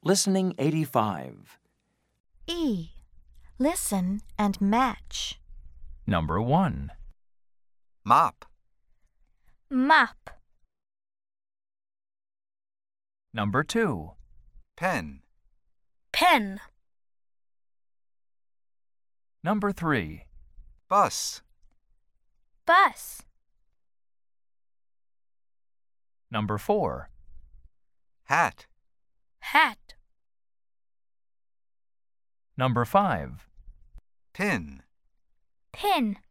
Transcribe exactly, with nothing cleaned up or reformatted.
Listening eighty-five. E. Listen and match. Number one. Mop. Mop. Number two. Pen. Pen. Number three. Bus. Bus. Number four. Hat. Hat. Number five. Pin. Pin.